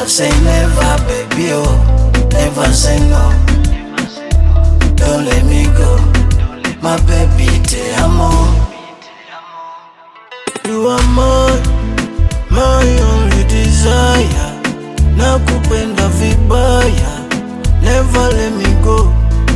Never say never, baby, oh. Never say no. Don't let me go, my baby, te amo. You are my only desire. Nakupenda vibaya, never let me go.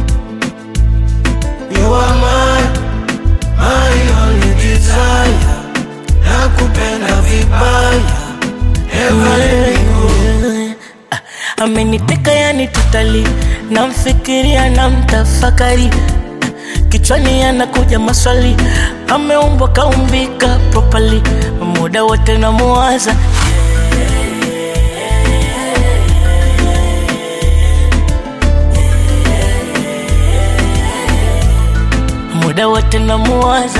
You are my only desire. Nakupenda vibaya, never let me go. Ameniteka yani totally, namfikiria na mtafakari. Kichwani yanakuja maswali, ameumbwa kaumbika properly. Muda wote namuwaza, muda wote namuwaza.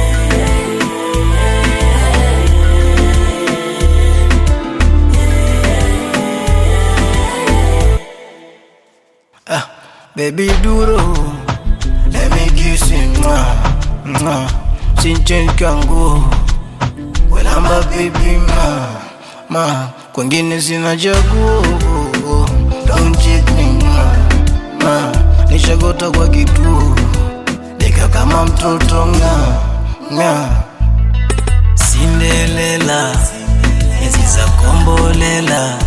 Baby duro, let me kiss you, Sinchen kangu, welamba baby ma, kwengine sina chaguo. Don't cheat me ma, nishagota kwa kitu, deka kama mtoto nga. Cinderella, enzi za kombolela,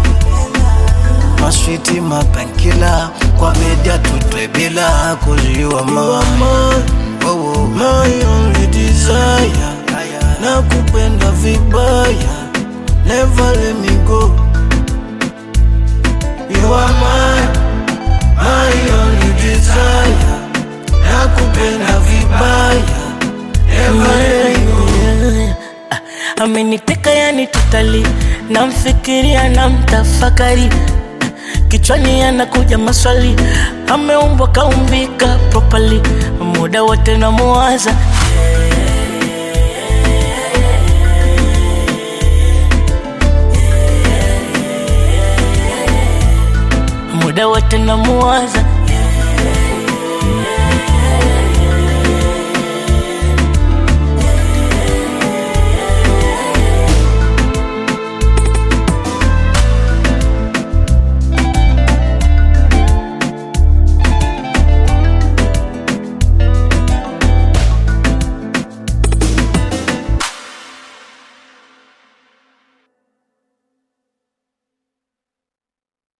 maswiti mapankila, kwa media tutwebila. Cause you are my only desire. Nakupenda vibaya, never let me go. You are my only desire. Nakupenda vibaya, never let me go. Ameniteka yani totally, namfikiria na mtafakari. Kichwani yanakuja maswali, ameumbwa kaumbika properly. Muda wote namuwaza, muda wote namuwaza.